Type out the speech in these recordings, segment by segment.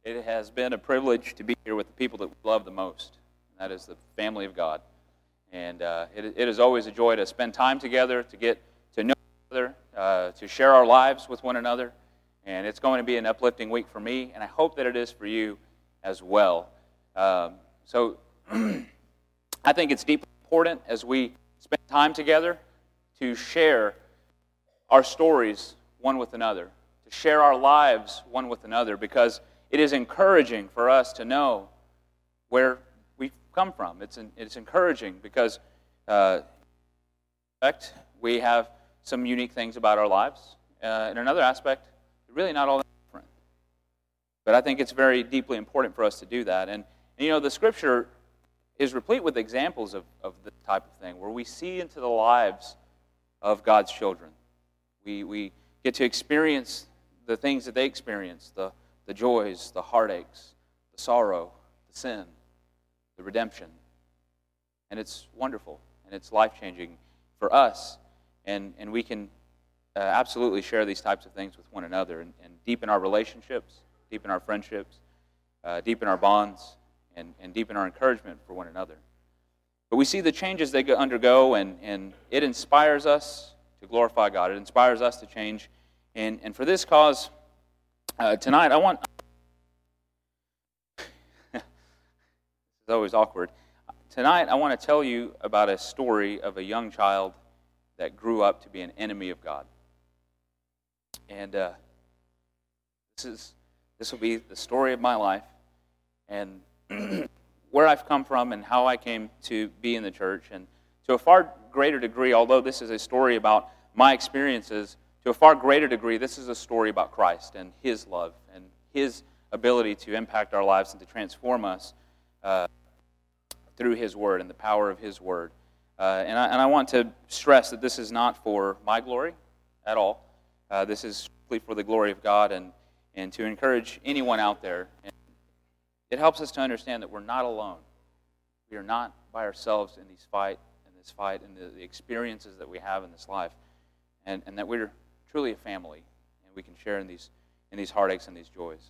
It has been a privilege to be here with the people that we love the most, and that is the family of God. And it is always a joy to spend time together, to get to know each other, to share our lives with one another. And it's going to be an uplifting week for me, and I hope that it is for you as well. So I think it's deeply important as we spend time together to share our stories one with another, to share our lives one with another, because it is encouraging for us to know where we've come from. It's encouraging because, in fact, we have some unique things about our lives. In another aspect, they're really not all that different. But I think it's very deeply important for us to do that. And you know, the Scripture is replete with examples of this type of thing, where we see into the lives of God's children. We get to experience the things that they experience, the joys, the heartaches, the sorrow, the sin, the redemption. And it's wonderful, and it's life-changing for us. And we can absolutely share these types of things with one another and deepen our relationships, deepen our friendships, deepen our bonds, and deepen our encouragement for one another. But we see the changes they undergo, and it inspires us to glorify God. It inspires us to change. And for this cause, tonight I want... This is always awkward. Tonight I want to tell you about a story of a young child that grew up to be an enemy of God. And this will be the story of my life, and where I've come from and how I came to be in the church. And to a far greater degree, although this is a story about my experiences, to a far greater degree, this is a story about Christ and His love and His ability to impact our lives and to transform us through His Word and the power of His Word. And I want to stress that this is not for my glory at all. This is strictly for the glory of God and to encourage anyone out there. And it helps us to understand that we're not alone. We are not by ourselves in this fight, and the experiences that we have in this life, and that we're truly a family, and we can share in these heartaches and these joys.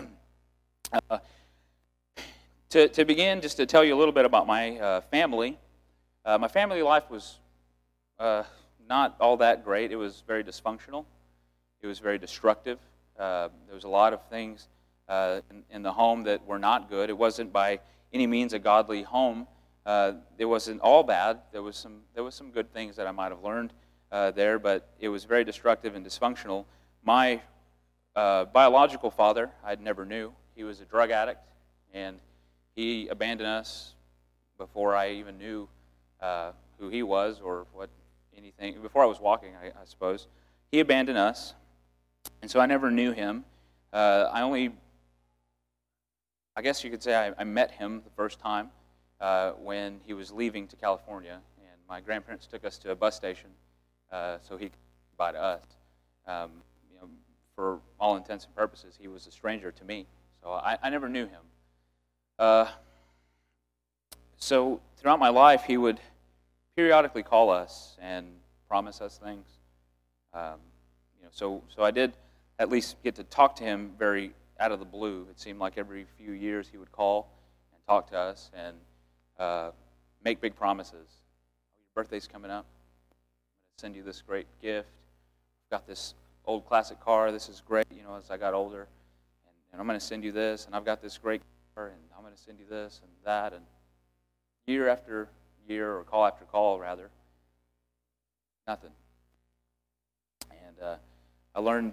To begin, just to tell you a little bit about my family. My family life was not all that great. It was very dysfunctional. It was very destructive. There was a lot of things in the home that were not good. It wasn't by any means a godly home. It wasn't all bad. There was some good things that I might have learned there, but it was very destructive and dysfunctional. My biological father, I never knew. He was a drug addict, and he abandoned us before I even knew who he was or what anything. Before I was walking, I suppose. He abandoned us, and so I never knew him. I guess you could say I met him the first time when he was leaving to California, and my grandparents took us to a bus station so he could say goodbye to us. For all intents and purposes, he was a stranger to me, so I never knew him. So throughout my life, he would periodically call us and promise us things. So I did at least get to talk to him very out of the blue. It seemed like every few years he would call and talk to us and make big promises. Your birthday's coming up. I'm going to send you this great gift. I've got this old classic car. This is great, as I got older. And I'm going to send you this. And I've got this great car. And I'm going to send you this and that. And year after year, or call after call, rather, nothing. And I learned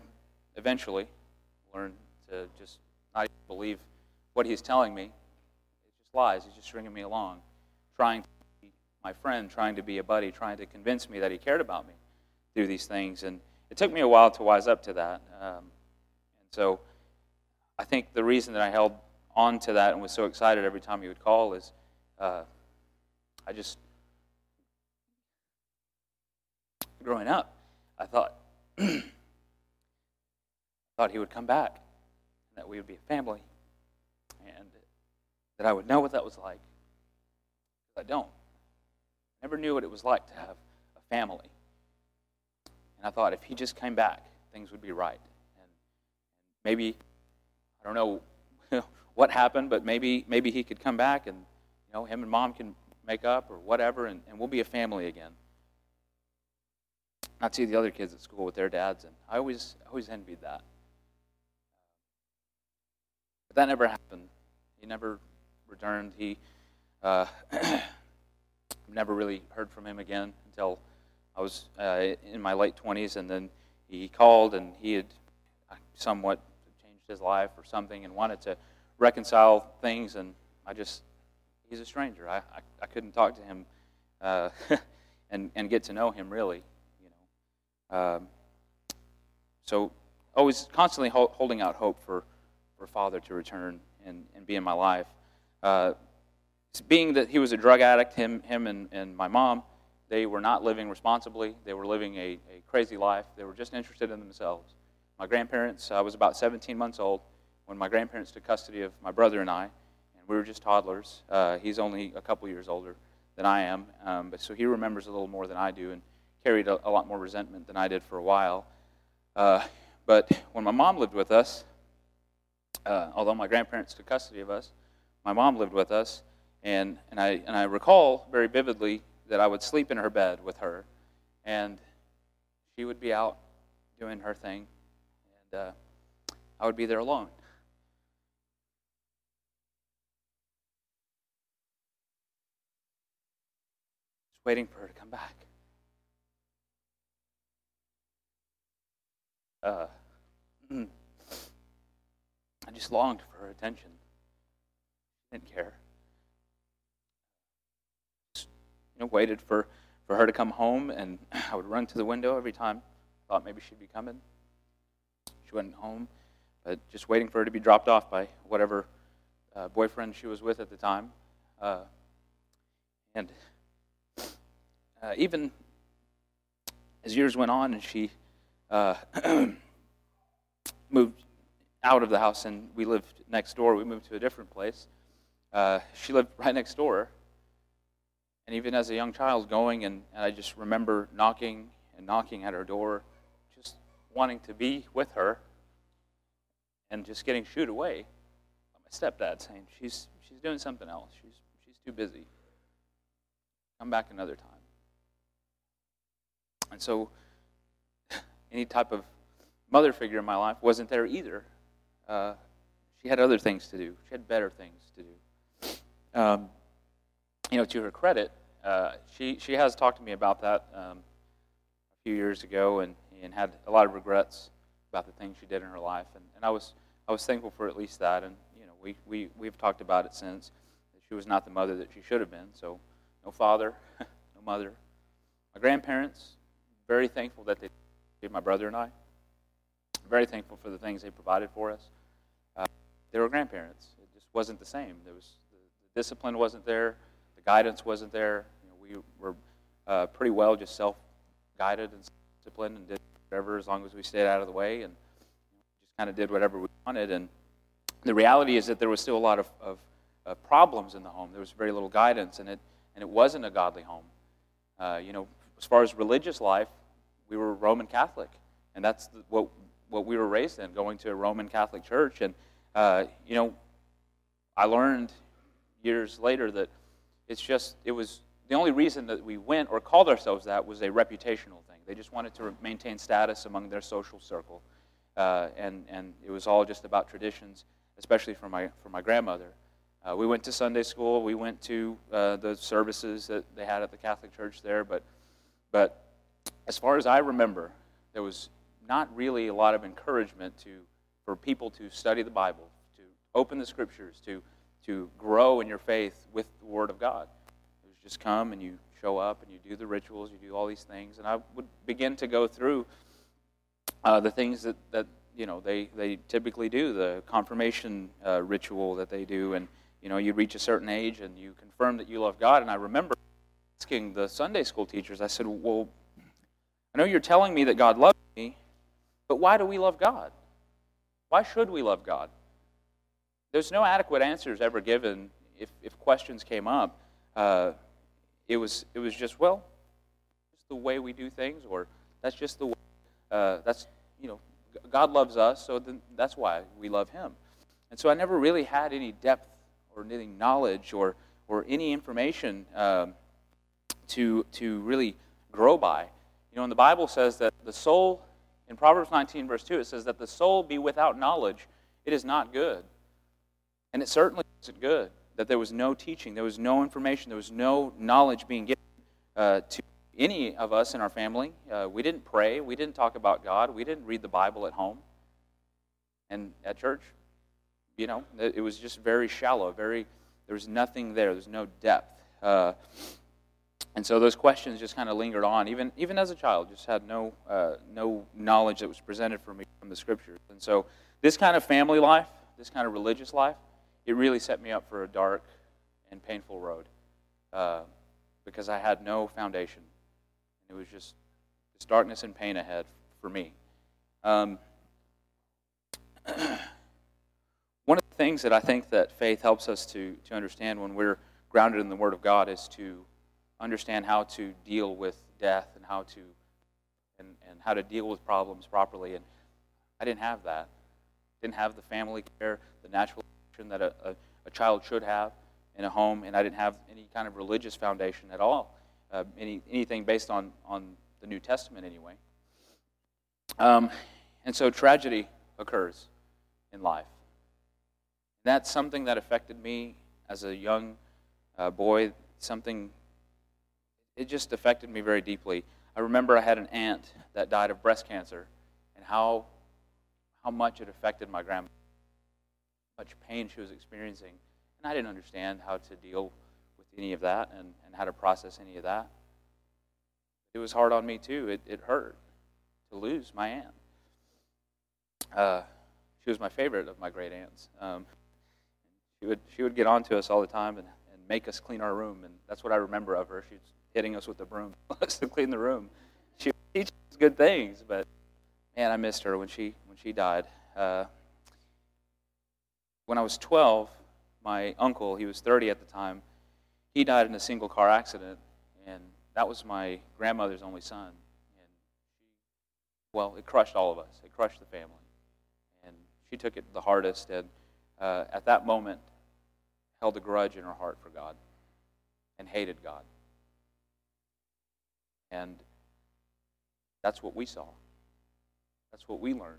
to just not even believe what he's telling me. It's just lies. He's just stringing me along, trying to be my friend, trying to be a buddy, trying to convince me that he cared about me through these things. And it took me a while to wise up to that. And so I think the reason that I held on to that and was so excited every time he would call is growing up, I thought he would come back, and that we would be a family, and that I would know what that was like. But I don't. I never knew what it was like to have a family. And I thought if he just came back, things would be right. And maybe, I don't know what happened, but maybe he could come back and him and Mom can make up or whatever, and we'll be a family again. I'd see the other kids at school with their dads, and I always envied that. But that never happened. He never returned. He never really heard from him again until I was in my late 20s, and then he called, and he had somewhat changed his life or something and wanted to reconcile things, and he's a stranger. I couldn't talk to him and get to know him really, so always constantly holding out hope for Father to return and be in my life. Being that he was a drug addict, him and my mom, they were not living responsibly. They were living a crazy life. They were just interested in themselves. My grandparents, I was about 17 months old when my grandparents took custody of my brother and I, and we were just toddlers. He's only a couple years older than I am, but so he remembers a little more than I do and carried a lot more resentment than I did for a while. But when my mom lived with us, although my grandparents took custody of us, my mom lived with us, and I recall very vividly that I would sleep in her bed with her, and she would be out doing her thing, and I would be there alone. Just waiting for her to come back. I just longed for her attention. I didn't care. Just, waited for her to come home, and I would run to the window every time. Thought maybe she'd be coming. She wasn't home, but just waiting for her to be dropped off by whatever boyfriend she was with at the time. And even as years went on and she moved out of the house and we lived next door, we moved to a different place. She lived right next door. And even as a young child going, and I just remember knocking at her door, just wanting to be with her, and just getting shooed away by my stepdad saying, she's doing something else. She's too busy. Come back another time. And so any type of mother figure in my life wasn't there either. She had other things to do. She had better things to do. To her credit, she has talked to me about that a few years ago, and had a lot of regrets about the things she did in her life, and I was thankful for at least that, and we've talked about it since. That she was not the mother that she should have been. So no father, no mother. My grandparents, very thankful that they gave my brother and I. Very thankful for the things they provided for us. They were grandparents. It just wasn't the same. The discipline wasn't there. The guidance wasn't there. We were pretty well just self-guided and disciplined and did whatever as long as we stayed out of the way, and just kind of did whatever we wanted. And the reality is that there was still a lot of problems in the home. There was very little guidance, and it wasn't a godly home. As far as religious life, we were Roman Catholic, and that's what we were raised in, going to a Roman Catholic church. And I learned years later that it was the only reason that we went or called ourselves that was a reputational thing. They just wanted to maintain status among their social circle, and it was all just about traditions, especially for my grandmother. We went to Sunday school. We went to the services that they had at the Catholic Church there, but as far as I remember, there was not really a lot of encouragement for people to study the Bible, to open the Scriptures, to grow in your faith with the Word of God. It was just come and you show up and you do the rituals, you do all these things, and I would begin to go through the things that they typically do, the confirmation ritual that they do, and you reach a certain age and you confirm that you love God. And I remember asking the Sunday school teachers, I said, well, I know you're telling me that God loves me, but why do we love God? Why should we love God? There's no adequate answers ever given if questions came up. It was just, well, it's the way we do things, or that's just the way, God loves us, so then that's why we love Him. And so I never really had any depth or any knowledge or any information to really grow by. You know, and the Bible says that the soul, in Proverbs 19, verse 2, it says that the soul be without knowledge, it is not good. And it certainly wasn't good that there was no teaching, there was no information, there was no knowledge being given to any of us in our family. We didn't pray, we didn't talk about God, we didn't read the Bible at home. And at church, you know, it was just very shallow, there was nothing there, there's no depth. And so those questions just kind of lingered on, even as a child, just had no knowledge that was presented for me from the Scriptures. And so this kind of family life, this kind of religious life, it really set me up for a dark and painful road because I had no foundation. It was just this darkness and pain ahead for me. One of the things that I think that faith helps us to understand when we're grounded in the Word of God is to understand how to deal with death and how to deal with problems properly. And I didn't have that. Didn't have the family care, the natural attention that a child should have in a home, and I didn't have any kind of religious foundation at all. Anything based on the New Testament anyway. And so tragedy occurs in life. That's something that affected me as a young boy. It just affected me very deeply. I remember I had an aunt that died of breast cancer, and how much it affected my grandma, how much pain she was experiencing. And I didn't understand how to deal with any of that and how to process any of that. It was hard on me too. It hurt to lose my aunt. She was my favorite of my great aunts. She would get on to us all the time and make us clean our room, and that's what I remember of her. She was hitting us with the broom to clean the room. She would teach us good things, but man, I missed her when she died. When I was 12, my uncle, he was 30 at the time, he died in a single car accident, and that was my grandmother's only son. And it crushed all of us. It crushed the family. And she took it the hardest, and at that moment, held a grudge in her heart for God and hated God. And that's what we saw. That's what we learned.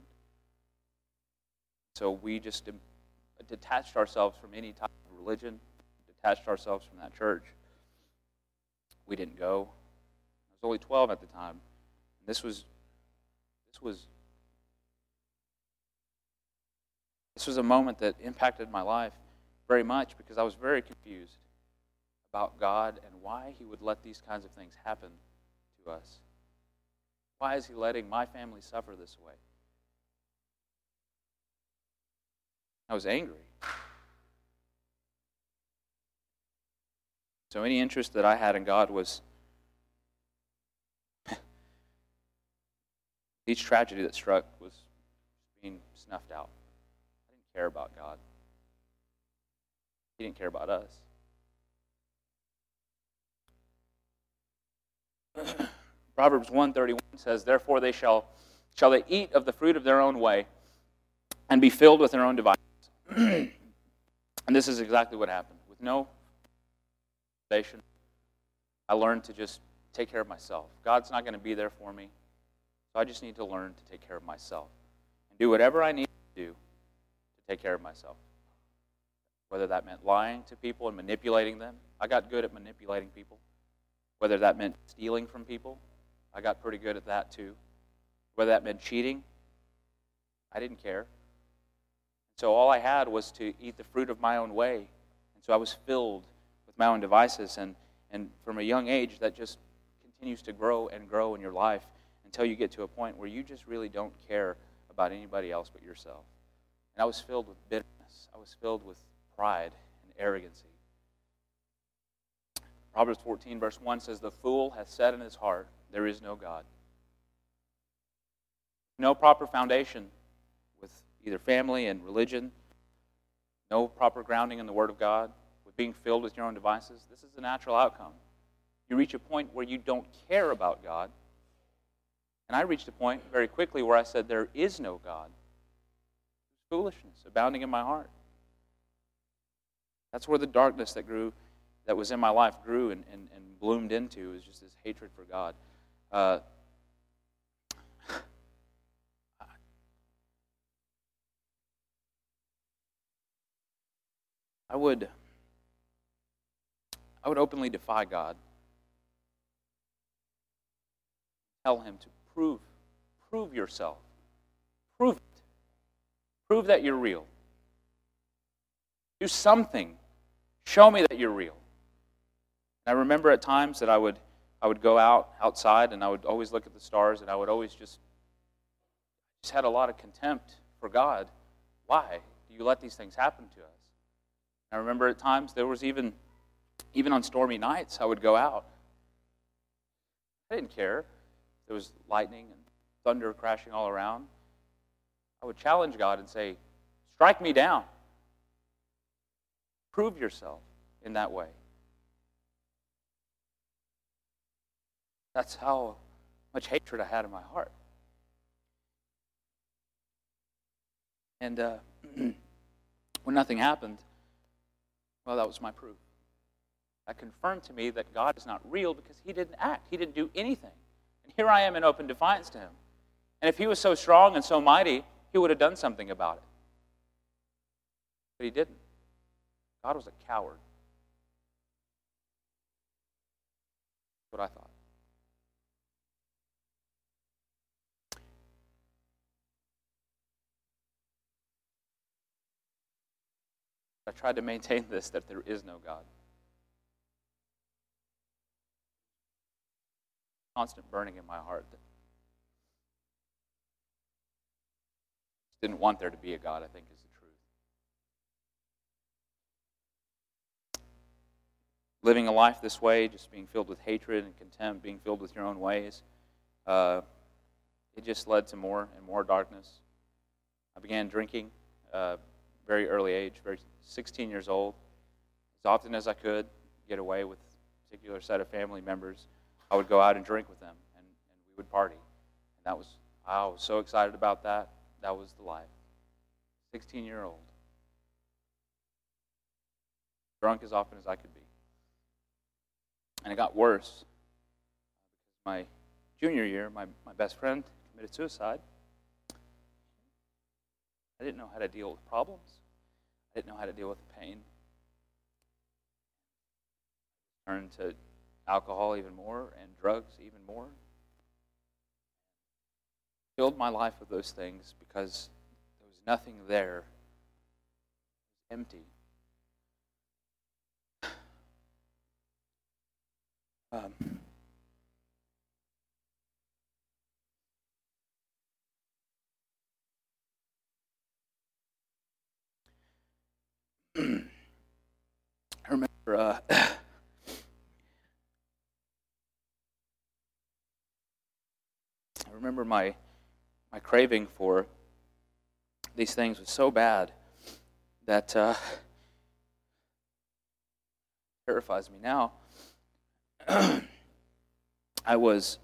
So we just detached ourselves from any type of religion, detached ourselves from that church. We didn't go. I was only 12 at the time. And this was a moment that impacted my life very much because I was very confused about God and why He would let these kinds of things happen to us. Why is He letting my family suffer this way? I was angry. So any interest that I had in God was each tragedy that struck was being snuffed out. I didn't care about God. He didn't care about us. Proverbs 1:31 says, "Therefore shall they eat of the fruit of their own way, and be filled with their own devices." And this is exactly what happened. With no foundation, I learned to just take care of myself. God's not going to be there for me, so I just need to learn to take care of myself and do whatever I need to do to take care of myself. Whether that meant lying to people and manipulating them, I got good at manipulating people. Whether that meant stealing from people, I got pretty good at that too. Whether that meant cheating, I didn't care. So all I had was to eat the fruit of my own way. And so I was filled with my own devices. And from a young age, that just continues to grow and grow in your life until you get to a point where you just really don't care about anybody else but yourself. And I was filled with bitterness. I was filled with pride and arrogancy. Proverbs 14, verse 1 says, "The fool hath said in his heart, there is no God." No proper foundation with either family and religion, no proper grounding in the Word of God, with being filled with your own devices, this is the natural outcome. You reach a point where you don't care about God. And I reached a point very quickly where I said, there is no God. Foolishness abounding in my heart. That's where the darkness that was in my life grew and bloomed into, is just this hatred for God. I would openly defy God. Tell him to prove yourself. Prove it. Prove that you're real. Do something. Show me that you're real. And I remember at times that I would go outside and I would always look at the stars, and I would always just had a lot of contempt for God. Why do you let these things happen to us? And I remember at times there was even on stormy nights I would go out. I didn't care. There was lightning and thunder crashing all around. I would challenge God and say, strike me down. Prove yourself in that way. That's how much hatred I had in my heart. And when nothing happened, well, that was my proof. That confirmed to me that God is not real because he didn't act. He didn't do anything. And here I am in open defiance to him. And if he was so strong and so mighty, he would have done something about it. But he didn't. God was a coward. That's what I thought. I tried to maintain this, that there is no God. Constant burning in my heart that I didn't want there to be a God, I think, is the truth. Living a life this way, just being filled with hatred and contempt, being filled with your own ways, it just led to more and more darkness. I began drinking very early age, 16 years old. As often as I could get away with a particular set of family members, I would go out and drink with them, and we would party. And I was so excited about that. That was the life. 16-year-old. Drunk as often as I could be. And it got worse. My junior year, my best friend committed suicide. I didn't know how to deal with problems. I didn't know how to deal with the pain. I turned to alcohol even more and drugs even more. Filled my life with those things because there was nothing there. It was empty. I remember my craving for these things was so bad that terrifies me now. I was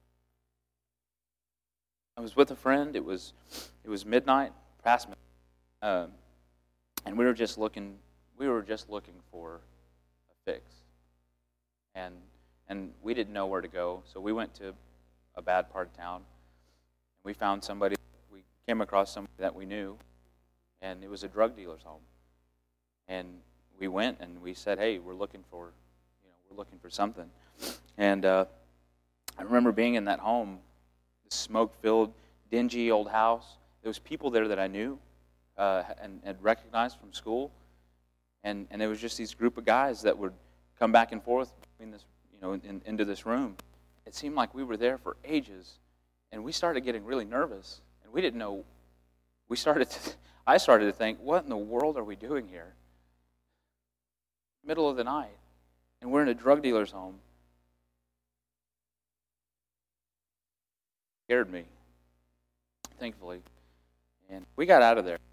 with a friend. It was midnight, past midnight, and we were just looking for a fix, and we didn't know where to go, so we went to a bad part of town. We found somebody. We came across somebody that we knew, and it was a drug dealer's home. And we went and we said, "Hey, we're looking for something." And I remember being in that home, the smoke-filled, dingy old house. There was people there that I knew and had recognized from school, and there was just these group of guys that would come back and forth between this, into this room. It seemed like we were there for ages. And we started getting really nervous, and we didn't know. I started to think, what in the world are we doing here? Middle of the night, and we're in a drug dealer's home. It scared me, thankfully, and we got out of there.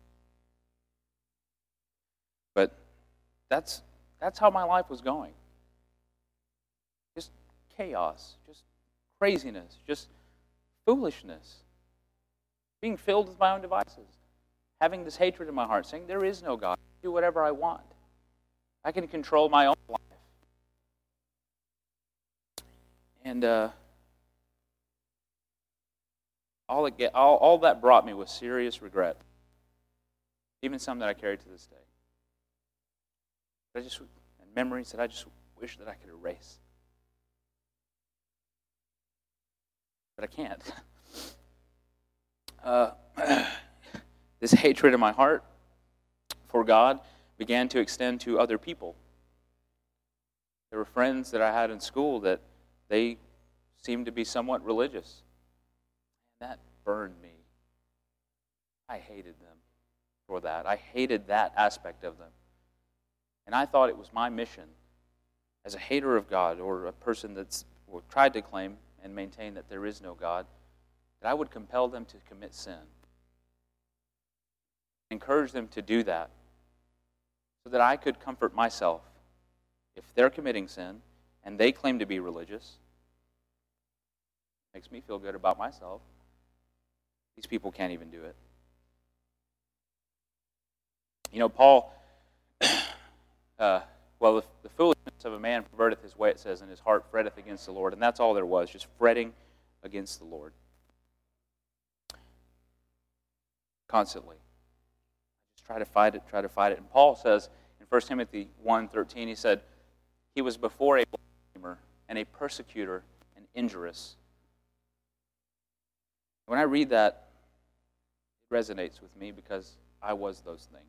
But that's how my life was going. Just chaos, just craziness, just foolishness, being filled with my own devices, having this hatred in my heart, saying there is no God, I do whatever I want. I can control my own life. And all that brought me was serious regret, even some that I carry to this day. And memories that I just wish that I could erase. But I can't. This hatred in my heart for God began to extend to other people. There were friends that I had in school that they seemed to be somewhat religious. And that burned me. I hated them for that. I hated that aspect of them. And I thought it was my mission as a hater of God, or a person that's tried to claim and maintain that there is no God, that I would compel them to commit sin. Encourage them to do that so that I could comfort myself. If they're committing sin and they claim to be religious, it makes me feel good about myself. These people can't even do it. You know, Paul, the foolishness of a man perverteth his way, it says, and his heart fretteth against the Lord. And that's all there was, just fretting against the Lord. Constantly. Just try to fight it. And Paul says in 1 Timothy 1:13, he said, he was before a blasphemer and a persecutor and injurious. When I read that, it resonates with me because I was those things.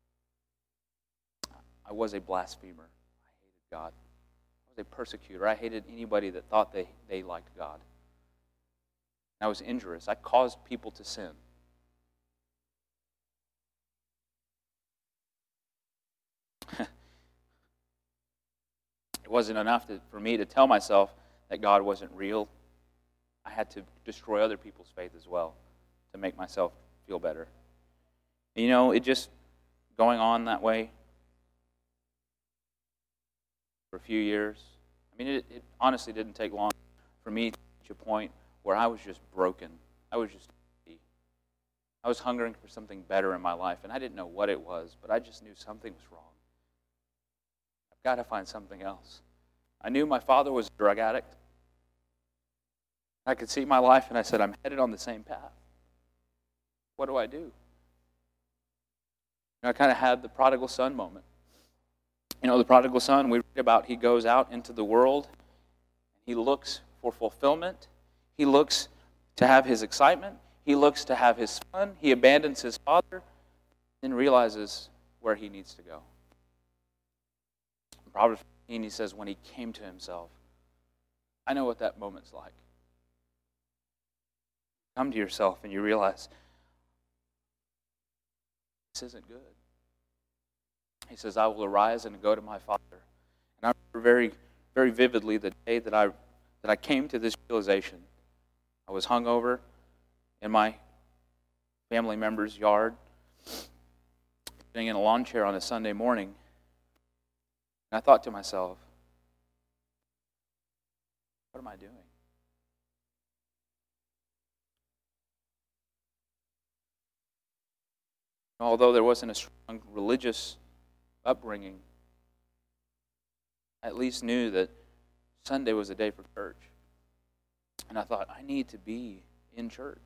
I was a blasphemer. I hated God. I was a persecutor. I hated anybody that thought they liked God. I was injurious. I caused people to sin. It wasn't enough for me to tell myself that God wasn't real. I had to destroy other people's faith as well to make myself feel better. You know, it just going on that way for a few years. I mean, it honestly didn't take long for me to reach a point where I was just broken. I was hungering for something better in my life, and I didn't know what it was, but I just knew something was wrong. I've got to find something else. I knew my father was a drug addict. I could see my life, and I said, I'm headed on the same path. What do I do? I kind of had the prodigal son moment. You know, the prodigal son, we read about, he goes out into the world, he looks for fulfillment, he looks to have his excitement, he looks to have his fun, he abandons his father, then realizes where he needs to go. In Proverbs 15, he says, when he came to himself, I know what that moment's like. Come to yourself and you realize, this isn't good. He says, I will arise and go to my father. And I remember very, very vividly the day that I came to this realization. I was hungover in my family member's yard, sitting in a lawn chair on a Sunday morning. And I thought to myself, what am I doing? Although there wasn't a strong religious upbringing, I at least knew that Sunday was a day for church. And I thought, I need to be in church.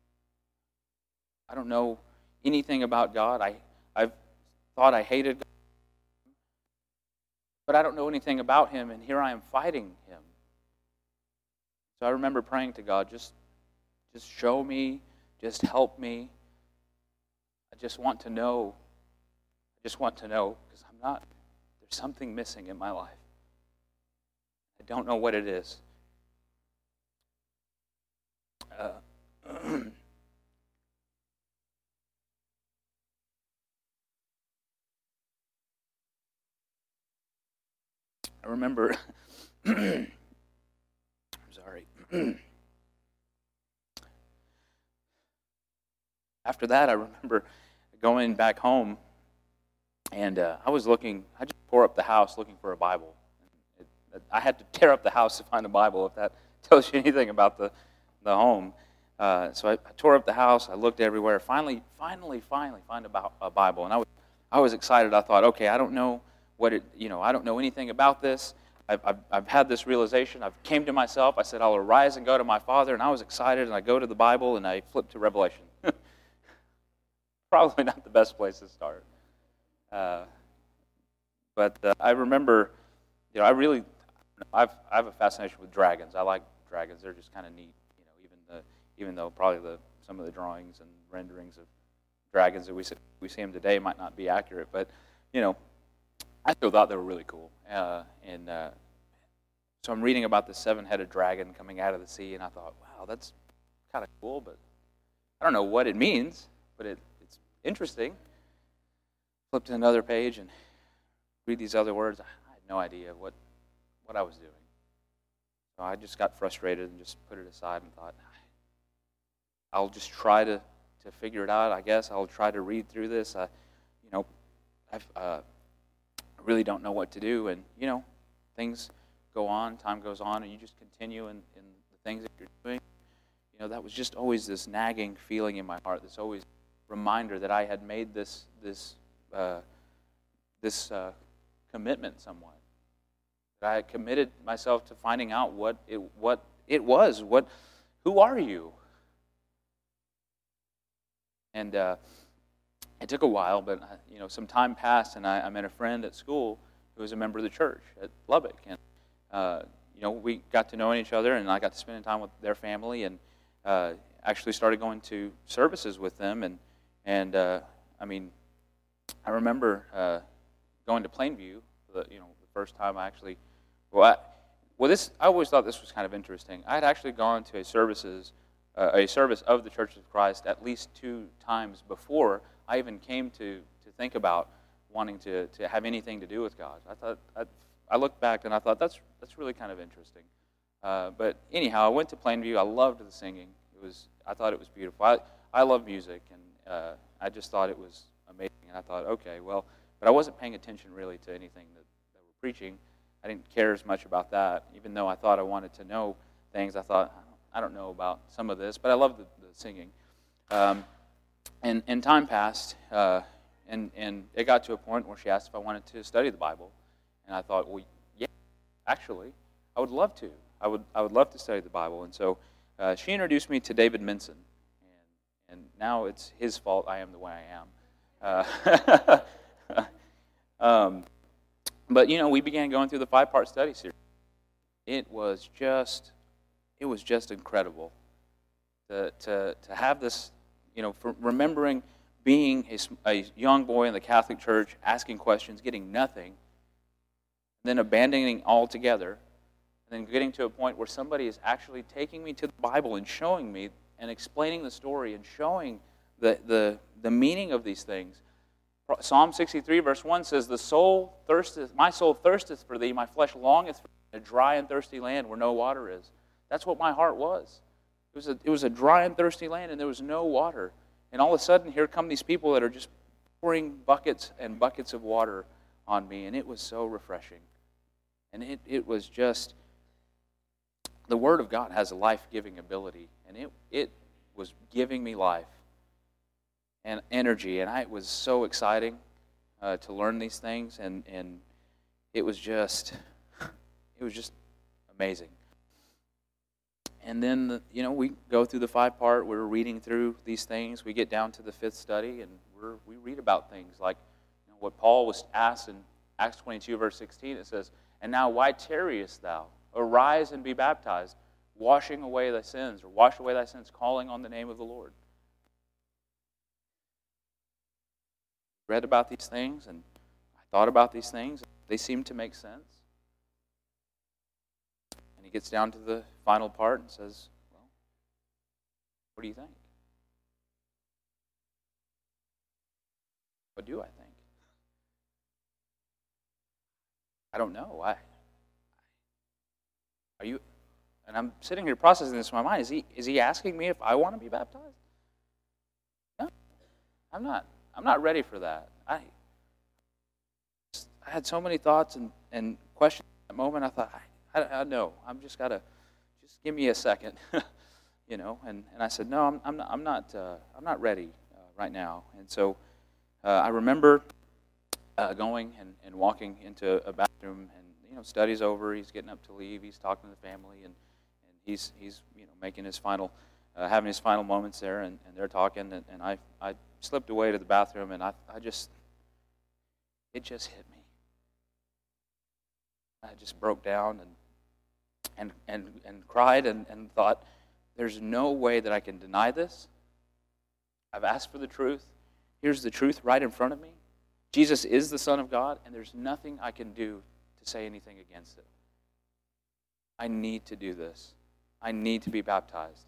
I don't know anything about God. I've thought I hated God. But I don't know anything about Him, and here I am fighting Him. So I remember praying to God, just show me, just help me. I just want to know. Because there's something missing in my life. I don't know what it is. I remember, I'm sorry. After that, I remember going back home, and I just tore up the house looking for a Bible. I had to tear up the house to find a Bible, if that tells you anything about the home. So I tore up the house, I looked everywhere, finally find a Bible. And I was excited. I thought, okay, I don't know I don't know anything about this. I've had this realization. I've came to myself. I said, I'll arise and go to my Father, and I was excited, and I go to the Bible, and I flip to Revelation. Probably not the best place to start. But I remember, I have a fascination with dragons. I like dragons. They're just kind of neat, even though probably some of the drawings and renderings of dragons that we see them today might not be accurate, but I still thought they were really cool. So I'm reading about the seven-headed dragon coming out of the sea, and I thought, wow, that's kind of cool, but I don't know what it means, but it's interesting. Flip to another page and read these other words. I had no idea what I was doing. So I just got frustrated and just put it aside and thought, I'll just try to figure it out, I guess. I'll try to read through this. I really don't know what to do. And, things go on, time goes on, and you just continue in the things that you're doing. That was just always this nagging feeling in my heart, this always reminder that I had made this commitment somewhat. That I had committed myself to finding out what it was. Who are you? And it took a while, but some time passed, and I met a friend at school who was a member of the church at Lubbock, and we got to know each other, and I got to spend time with their family, and actually started going to services with them, and I remember going to Plainview the first time I actually. I always thought this was kind of interesting. I had actually gone to a service of the Church of Christ at least 2 times before I even came to think about wanting to have anything to do with God. I looked back and I thought that's really kind of interesting. But anyhow, I went to Plainview. I loved the singing. I thought it was beautiful. I love music, and I just thought it was amazing. And I thought, okay, well, but I wasn't paying attention really to anything that were preaching. I didn't care as much about that, even though I thought I wanted to know things. I thought, I don't know about some of this, but I love the singing. And time passed, and it got to a point where she asked if I wanted to study the Bible. And I thought, well, yeah, actually, I would love to. I would love to study the Bible. And so she introduced me to David Minson. And now it's his fault I am the way I am. But, we began going through the 5-part study series. It was just incredible to have this, for remembering being a young boy in the Catholic Church, asking questions, getting nothing, then abandoning altogether, and then getting to a point where somebody is actually taking me to the Bible and showing me and explaining the story and showing the meaning of these things. Psalm 63 verse 1 says, my soul thirsteth for thee, my flesh longeth for thee, in a dry and thirsty land where no water is. That's what my heart was. It was a dry and thirsty land, and there was no water. And all of a sudden, here come these people that are just pouring buckets and buckets of water on me, and it was so refreshing. And it was just, the Word of God has a life-giving ability, and it was giving me life and energy, and it was so exciting to learn these things, and it was just amazing. And then, we go through the 5-part. We're reading through these things. We get down to the 5th study, and we read about things like what Paul was asked in Acts 22, verse 16. It says, "And now why tarriest thou? Arise and be baptized, washing away thy sins," or wash away thy sins, calling on the name of the Lord. Read about these things, and I thought about these things. They seemed to make sense. And he gets down to the final part and says, well, what do you think? What do I think? I don't know. Are you? And I'm sitting here processing this in my mind. Is he asking me if I want to be baptized? No, I'm not. I'm not ready for that. I had so many thoughts and questions at that moment. I thought, I know. I'm just give me a second, And I said, no, I'm not ready right now. And so I remember going and walking into a bathroom, and study's over. He's getting up to leave. He's talking to the family, and he's making his final, having his final moments there, and they're talking, and I slipped away to the bathroom, and it just hit me. I just broke down and cried and thought, there's no way that I can deny this. I've asked for the truth. Here's the truth right in front of me. Jesus is the Son of God, and there's nothing I can do to say anything against it. I need to do this. I need to be baptized.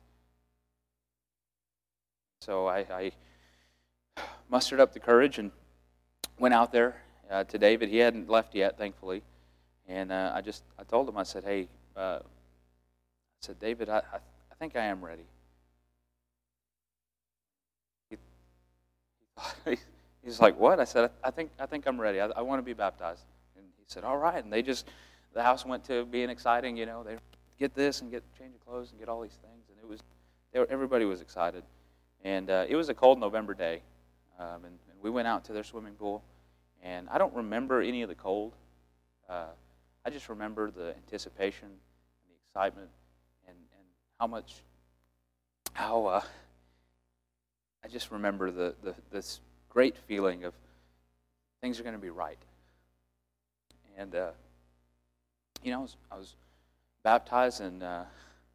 So I mustered up the courage and went out there to David. He hadn't left yet, thankfully. And I told him, I said, hey, David, I think I am ready. He's like, what? I said, I think I'm ready. I want to be baptized. And he said, all right. And the house went to being exciting. They get this and get change of clothes and get all these things. And everybody was excited. And it was a cold November day. And we went out to their swimming pool. And I don't remember any of the cold. I just remember the anticipation and the excitement and how I just remember this great feeling of things are going to be right. And I was baptized, and I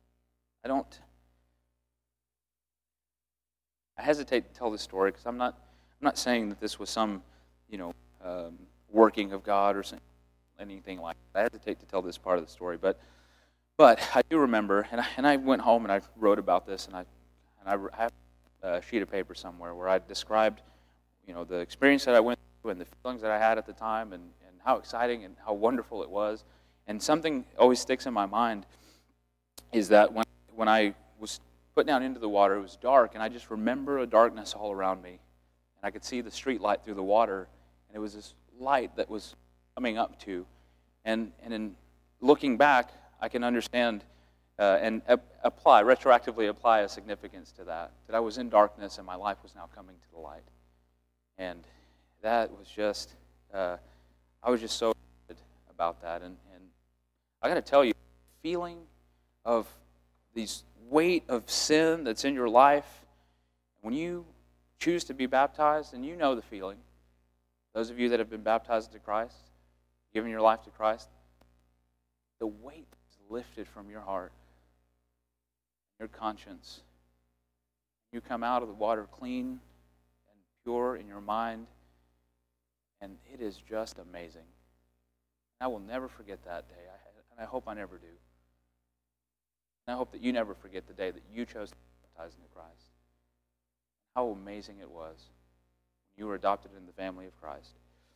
hesitate to tell this story because I'm not saying that this was some working of God or anything like that. I hesitate to tell this part of the story, but I do remember, and I went home and I wrote about this, and I have a sheet of paper somewhere where I described, the experience that I went through and the feelings that I had at the time, and how exciting and how wonderful it was. And something always sticks in my mind is that when I was put down into the water, it was dark, and I just remember a darkness all around me, and I could see the street light through the water, and it was this light that was coming up to, and in looking back, I can understand and retroactively apply a significance to that I was in darkness and my life was now coming to the light. And that was just, I was just so excited about that. And I got to tell you, the feeling of these weight of sin that's in your life, when you choose to be baptized, and you know the feeling, those of you that have been baptized into Christ, given your life to Christ, the weight is lifted from your heart, your conscience. You come out of the water clean and pure in your mind, and it is just amazing. I will never forget that day, and I hope I never do. And I hope that you never forget the day that you chose to be baptized into Christ. How amazing it was when you were adopted in the family of Christ.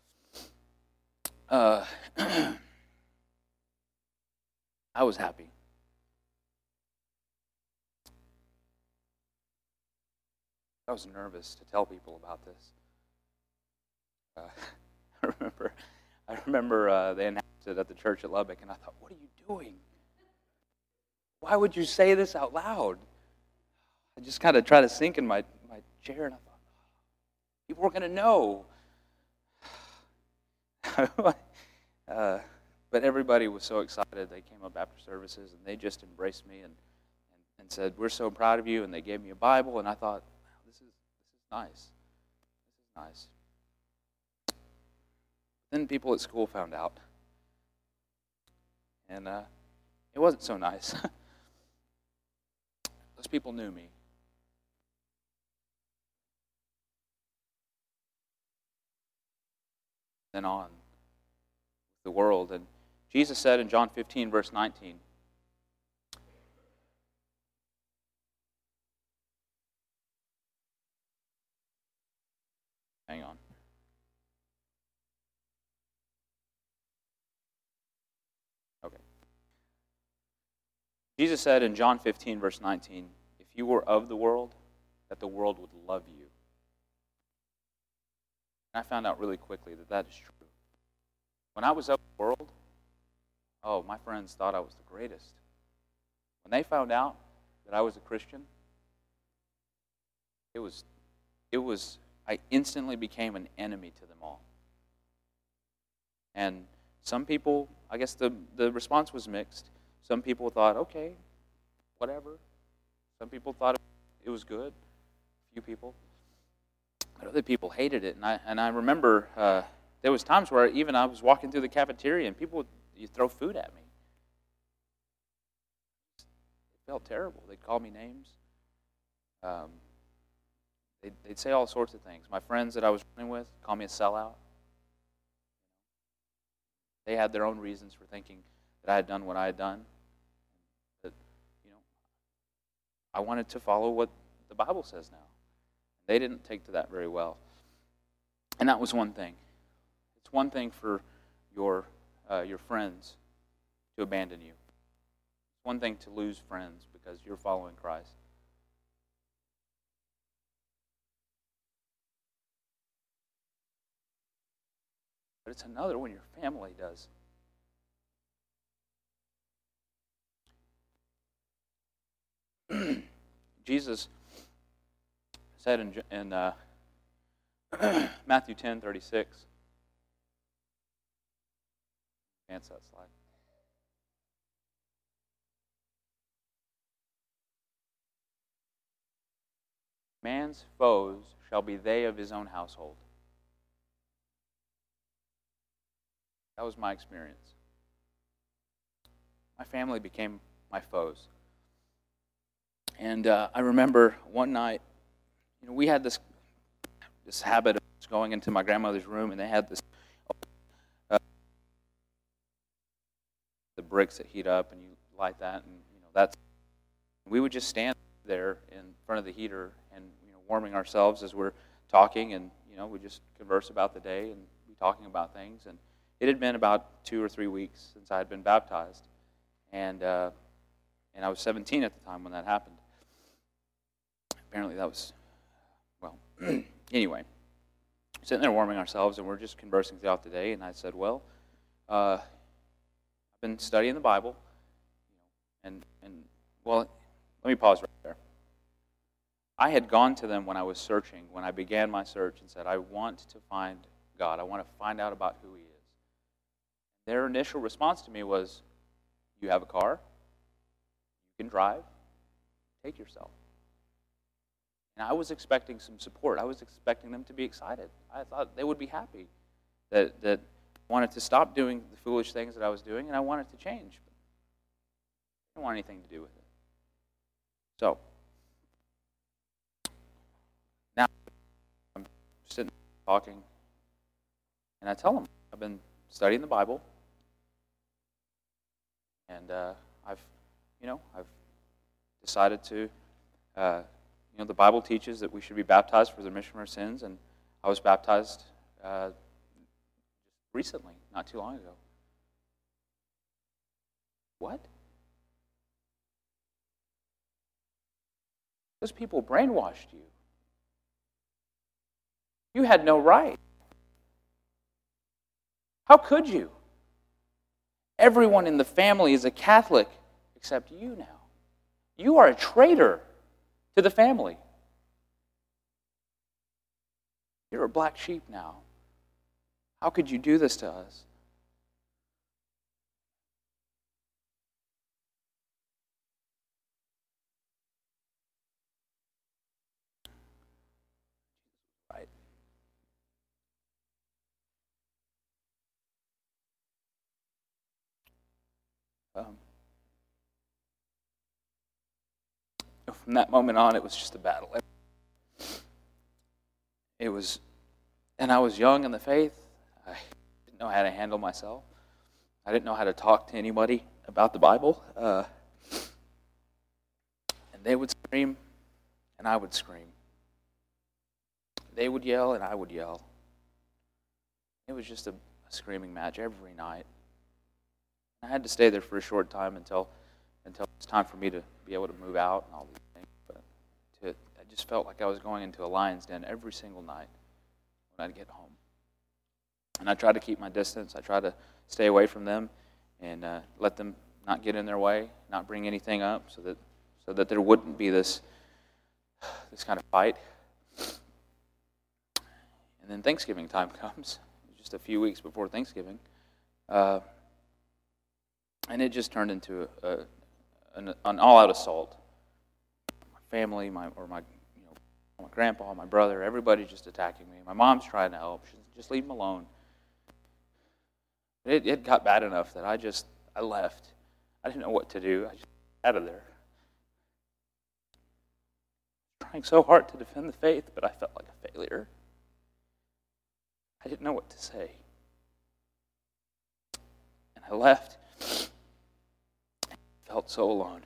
I was happy. I was nervous to tell people about this. I remember they announced it at the church at Lubbock, and I thought, what are you doing? Why would you say this out loud? I just kind of tried to sink in my chair, and I thought, people were going to know. But everybody was so excited. They came up after services, and they just embraced me and said, we're so proud of you, and they gave me a Bible, and I thought, wow, this is nice. This is nice. Then people at school found out, and it wasn't so nice. Those people knew me. Then on with the world. And Jesus said in John 15, verse 19, hang on. Okay. Jesus said in John 15, verse 19, if you were of the world, that the world would love you. And I found out really quickly that is true. When I was of the world, my friends thought I was the greatest. When they found out that I was a Christian, I instantly became an enemy to them all. And some people, I guess the response was mixed. Some people thought, okay, whatever. Some people thought it was good. A few people. But other people hated it. And I remember there was times where even I was walking through the cafeteria and people would throw food at me. It felt terrible. They'd call me names. They'd say all sorts of things. My friends that I was running with call me a sellout. They had their own reasons for thinking that I had done what I had done. That, I wanted to follow what the Bible says now. They didn't take to that very well. And that was one thing. It's one thing for your friends to abandon you. It's one thing to lose friends because you're following Christ. But it's another when your family does. Jesus said in Matthew 10:36. Advance that slide. Man's foes shall be they of his own household. That was my experience. My family became my foes. And I remember one night, we had this habit of going into my grandmother's room, and they had this the bricks that heat up, and you light that, and that's. We would just stand there in front of the heater and warming ourselves as we're talking, and we just converse about the day and be talking about things. And it had been about 2 or 3 weeks since I had been baptized, and I was 17 at the time when that happened. Apparently that was, anyway, sitting there warming ourselves, and we're just conversing throughout the day, and I said, I've been studying the Bible, and let me pause right there. I had gone to them when I was searching, when I began my search, and said, I want to find God. I want to find out about who He is. Their initial response to me was, you have a car, you can drive, take yourself. And I was expecting some support. I was expecting them to be excited. I thought they would be happy that I wanted to stop doing the foolish things that I was doing, and I wanted to change. I didn't want anything to do with it. So, now I'm sitting talking, and I tell them I've been studying the Bible, and I've decided to. The Bible teaches that we should be baptized for the remission of our sins, and I was baptized recently, not too long ago. What? Those people brainwashed you. You had no right. How could you? Everyone in the family is a Catholic except you now. You are a traitor to the family. You're a black sheep now. How could you do this to us? Right. From that moment on, it was just a battle. It was, and I was young in the faith. I didn't know how to handle myself. I didn't know how to talk to anybody about the Bible. And they would scream, and I would scream. They would yell, and I would yell. It was just a screaming match every night. I had to stay there for a short time until it's time for me to be able to move out and all these things. But I just felt like I was going into a lion's den every single night when I'd get home. And I tried to keep my distance. I tried to stay away from them and let them not get in their way, not bring anything up, so that there wouldn't be this kind of fight. And then Thanksgiving time comes, just a few weeks before Thanksgiving, And it just turned into an all-out assault. My family, my grandpa, my brother, everybody just attacking me. My mom's trying to help. She's just leave him alone. It got bad enough that I left. I didn't know what to do. I just got out of there. Trying so hard to defend the faith, but I felt like a failure. I didn't know what to say. And I left. I felt so alone.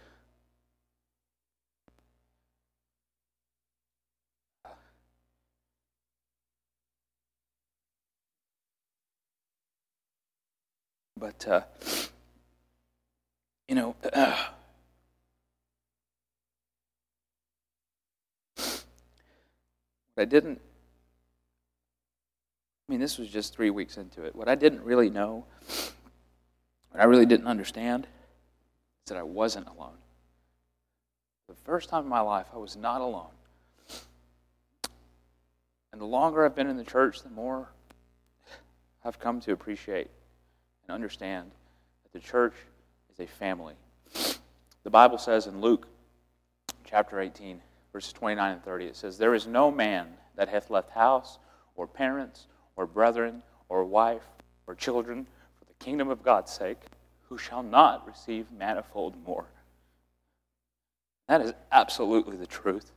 But, this was just 3 weeks into it. What I didn't really know, what I really didn't understand, is that I wasn't alone. The first time in my life, I was not alone. And the longer I've been in the church, the more I've come to appreciate and understand that the church is a family. The Bible says in Luke chapter 18, verses 29 and 30, it says, "There is no man that hath left house, or parents, or brethren, or wife, or children, for the kingdom of God's sake, who shall not receive manifold more." That is absolutely the truth.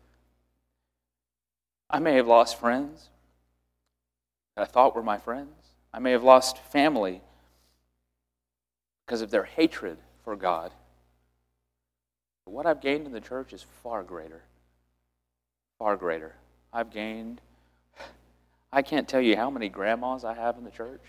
I may have lost friends that I thought were my friends. I may have lost family because of their hatred for God. But what I've gained in the church is far greater. Far greater. I can't tell you how many grandmas I have in the church.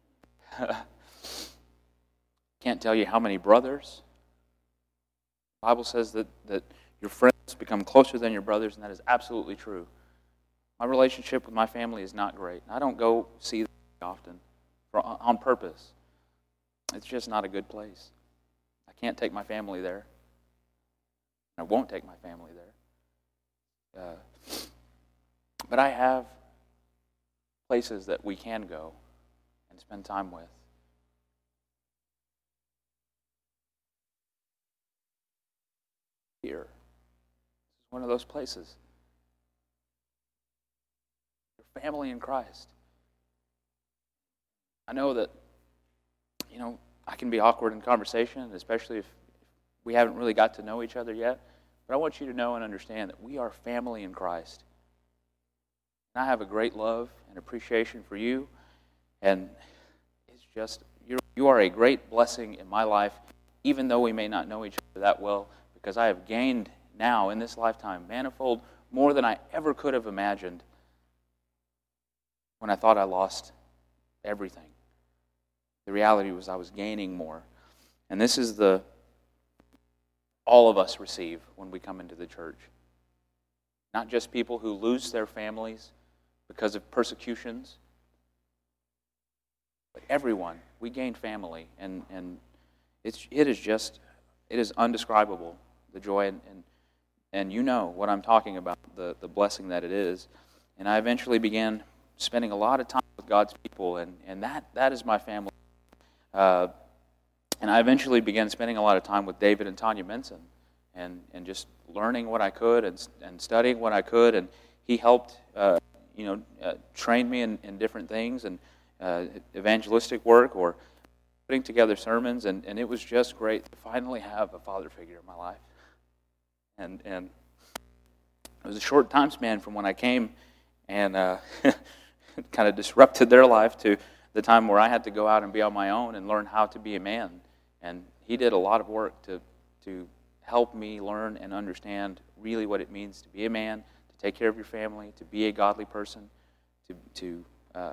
Can't tell you how many brothers. The Bible says that your friends become closer than your brothers, and that is absolutely true. My relationship with my family is not great. I don't go see them often on purpose. It's just not a good place. I can't take my family there. I won't take my family there. But I have places that we can go and spend time with. Here. This is one of those places. Your family in Christ. I know that, I can be awkward in conversation, especially if we haven't really got to know each other yet. But I want you to know and understand that we are family in Christ. And I have a great love and appreciation for you. And it's just, you are a great blessing in my life, even though we may not know each other that well, because I have gained now in this lifetime manifold more than I ever could have imagined when I thought I lost everything. The reality was I was gaining more. And this is all of us receive when we come into the church. Not just people who lose their families because of persecutions, but everyone. We gain family, and it is undescribable, the joy, and you know what I'm talking about, the blessing that it is. And I eventually began spending a lot of time with God's people, and that is my family. And I eventually began spending a lot of time with David and Tanya Menson, and just learning what I could and studying what I could. And he helped, train me in different things and evangelistic work or putting together sermons. And it was just great to finally have a father figure in my life. And it was a short time span from when I came and kind of disrupted their life to the time where I had to go out and be on my own and learn how to be a man. And he did a lot of work to help me learn and understand really what it means to be a man, to take care of your family, to be a godly person, to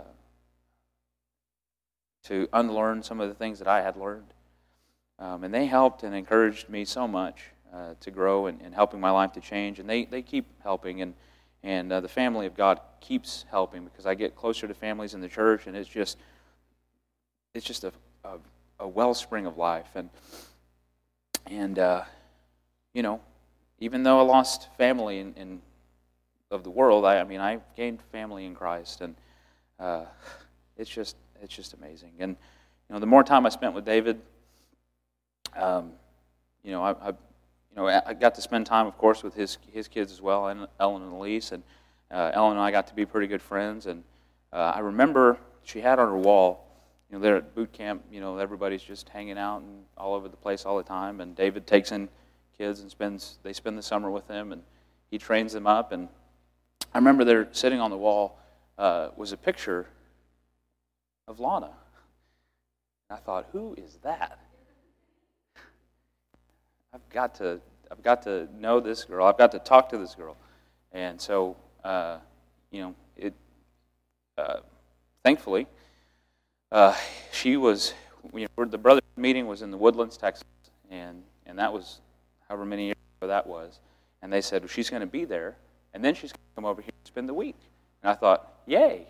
unlearn some of the things that I had learned. And they helped and encouraged me so much to grow and helping my life to change. And they keep helping, and the family of God keeps helping, because I get closer to families in the church, and it's just a wellspring of life. And even though I lost family in of the world, I gained family in Christ, and it's just amazing. And the more time I spent with David, I got to spend time, of course, with his kids as well, and Ellen and Elise, and Ellen and I got to be pretty good friends. And I remember she had on her wall, there at boot camp, everybody's just hanging out and all over the place all the time. And David takes in kids and they spend the summer with them, and he trains them up. And I remember there sitting on the wall was a picture of Lana. And I thought, who is that? I've got to know this girl. I've got to talk to this girl. And so, thankfully, she was, the brothers' meeting was in the Woodlands, Texas, and that was however many years ago that was. And they said, well, she's going to be there, and then she's going to come over here and spend the week. And I thought, yay,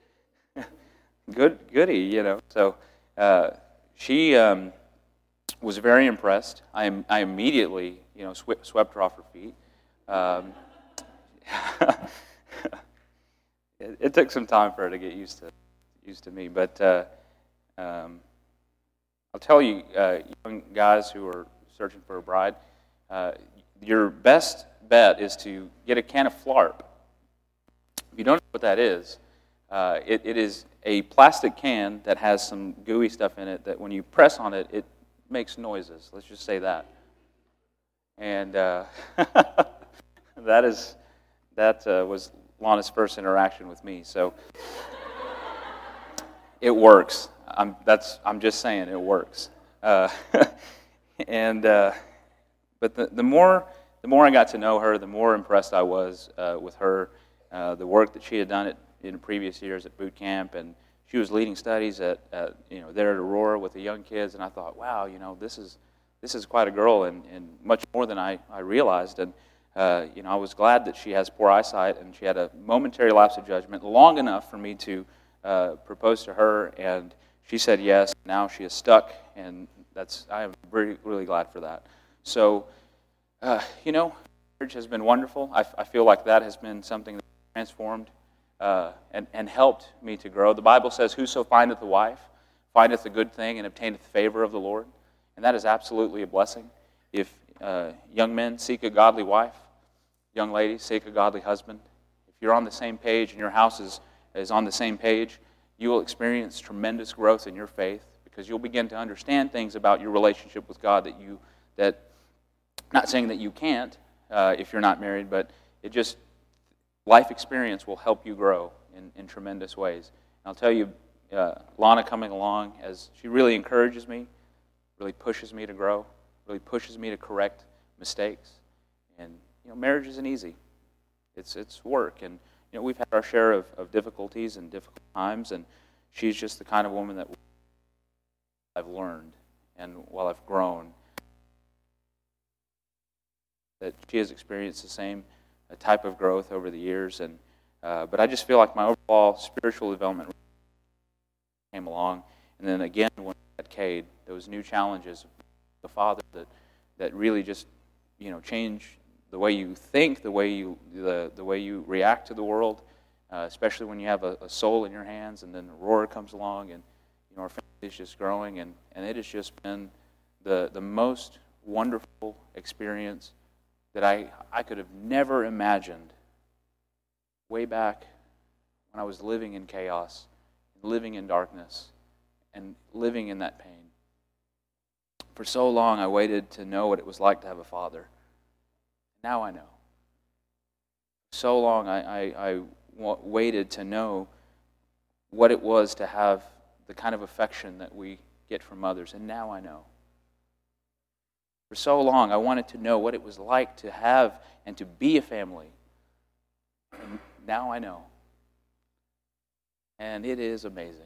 goody. So she was very impressed. I immediately, swept her off her feet. It took some time for her to get used to me, but I'll tell you, young guys who are searching for a bride, your best bet is to get a can of Flarp. If you don't know what that is, it is a plastic can that has some gooey stuff in it that when you press on it, it makes noises. Let's just say that. And that was Lana's first interaction with me. So it works. I'm just saying it works. But the more I got to know her, the more impressed I was with her, the work that she had done in previous years at boot camp, and she was leading studies there at Aurora with the young kids, and I thought, wow, this is quite a girl, and much more than I realized. And I was glad that she has poor eyesight, and she had a momentary lapse of judgment, long enough for me to propose to her, and she said yes. Now she is stuck, and I am really, really glad for that. So, marriage has been wonderful. I feel like that has been something that transformed and helped me to grow. The Bible says, "Whoso findeth a wife findeth a good thing and obtaineth favor of the Lord," and that is absolutely a blessing. If young men seek a godly wife, young ladies seek a godly husband, if you're on the same page and your house is on the same page, you will experience tremendous growth in your faith, because you'll begin to understand things about your relationship with God that not saying that you can't if you're not married, but life experience will help you grow in tremendous ways. And I'll tell you, Lana coming along, as she really encourages me, really pushes me to grow, really pushes me to correct mistakes. And marriage isn't easy. It's work, and we've had our share of difficulties and difficult times, and she's just the kind of woman that I've learned, and while I've grown, that she has experienced the same type of growth over the years. And but I just feel like my overall spiritual development came along, and then again when I had Cade, those new challenges of the father that really just change the way you think, the way you react to the world, especially when you have a soul in your hands. And then Aurora comes along, and our family is just growing, and it has just been the most wonderful experience that I could have never imagined way back when I was living in chaos, living in darkness, and living in that pain. For so long I waited to know what it was like to have a father. Now I know. So long I waited to know what it was to have the kind of affection that we get from others, and now I know. For so long I wanted to know what it was like to have and to be a family, and now I know. And it is amazing.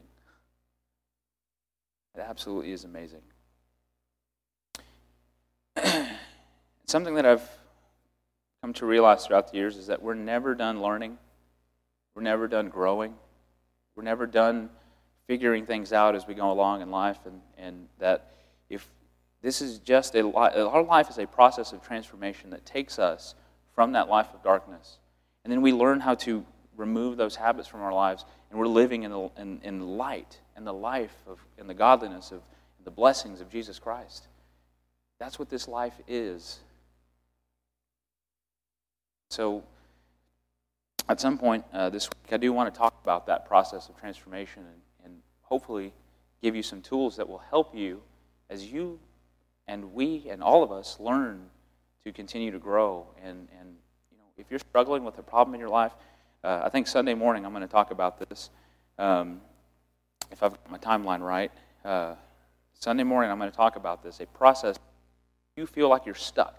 It absolutely is amazing. Something that I've come to realize throughout the years is that we're never done learning. We're never done growing. We're never done figuring things out as we go along in life, and that if this is just our life is a process of transformation that takes us from that life of darkness, and then we learn how to remove those habits from our lives, and we're living in light, and the life and the godliness of the blessings of Jesus Christ. That's what this life is. So, at some point this week, I do want to talk about that process of transformation and hopefully give you some tools that will help you as you and we and all of us learn to continue to grow. And if you're struggling with a problem in your life, I think Sunday morning I'm going to talk about this. If I've got my timeline right, Sunday morning I'm going to talk about this, a process you feel like you're stuck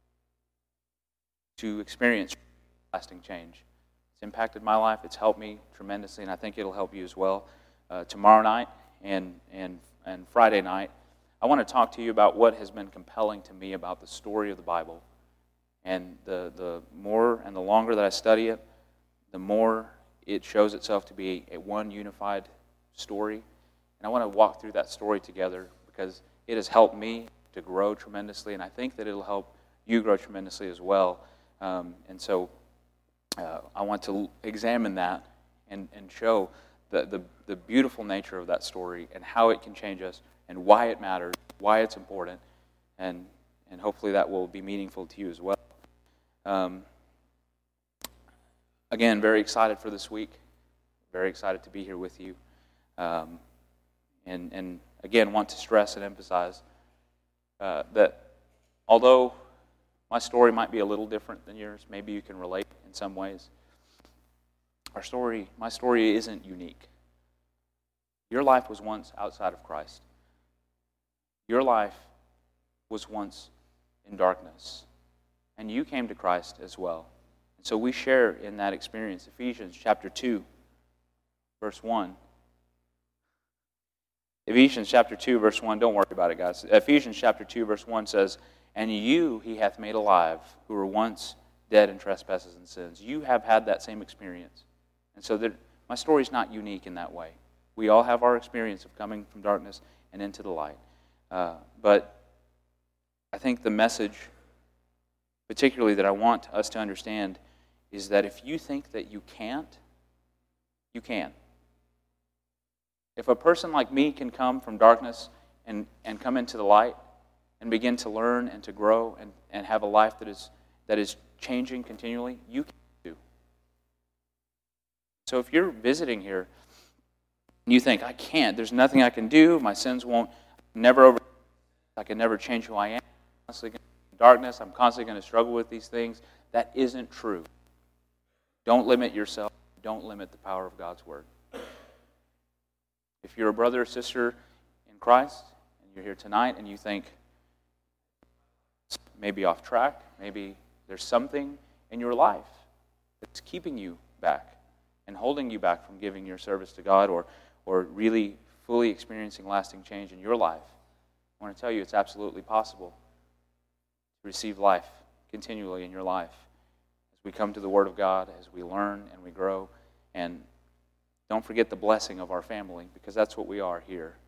to experience lasting change. It's impacted my life. It's helped me tremendously, and I think it'll help you as well. Tomorrow night and Friday night, I want to talk to you about what has been compelling to me about the story of the Bible. And the more and the longer that I study it, the more it shows itself to be a one unified story. And I want to walk through that story together because it has helped me to grow tremendously, and I think that it'll help you grow tremendously as well. And so I want to examine that and show the beautiful nature of that story and how it can change us and why it matters, why it's important, and hopefully that will be meaningful to you as well. Again, very excited for this week. Very excited to be here with you. And again, want to stress and emphasize that although my story might be a little different than yours, maybe you can relate in some ways, my story isn't unique. Your life was once outside of Christ. Your life was once in darkness, and you came to Christ as well. And so we share in that experience. Ephesians chapter 2, verse 1. Ephesians chapter 2, verse 1, don't worry about it, guys. Ephesians chapter 2, verse 1 says, "And you he hath made alive, who were once dead in trespasses and sins." You have had that same experience. And so my story is not unique in that way. We all have our experience of coming from darkness and into the light. But I think the message, particularly that I want us to understand, is that if you think that you can't, you can. If a person like me can come from darkness and come into the light and begin to learn and to grow and have a life that is changing continually, you can too. So if you're visiting here and you think, I can't, there's nothing I can do, my sins won't, I can never change who I am, I'm constantly going to be in darkness, I'm constantly going to struggle with these things, that isn't true. Don't limit yourself. Don't limit the power of God's Word. If you're a brother or sister in Christ, and you're here tonight, and you think, maybe off track, maybe there's something in your life that's keeping you back and holding you back from giving your service to God or really fully experiencing lasting change in your life, I want to tell you it's absolutely possible to receive life continually in your life as we come to the Word of God, as we learn and we grow. And don't forget the blessing of our family, because that's what we are here.